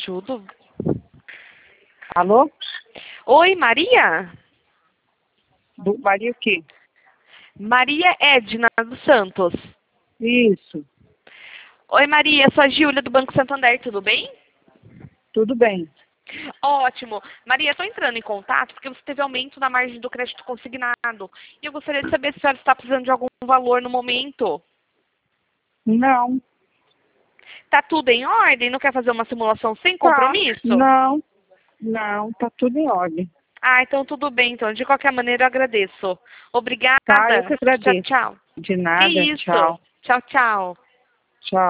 ajudo. Alô? Oi, Maria? Maria o quê? Maria Edna dos Santos. Isso, Oi, Maria, sou a Júlia do Banco Santander, tudo bem? tudo bem. Ótimo. Maria, estou entrando em contato porque você teve aumento na margem do crédito consignado. E eu gostaria de saber se a senhora está precisando de algum valor no momento. Não, Tá tudo em ordem? Não quer fazer uma simulação sem tá. compromisso? Não, tá tudo em ordem. Ah, então tudo bem. Então, de qualquer maneira, eu agradeço. Tá, eu que Obrigada. Tchau, agradeço. tchau. De Que nada, isso? tchau. Tchau, tchau. Tchau.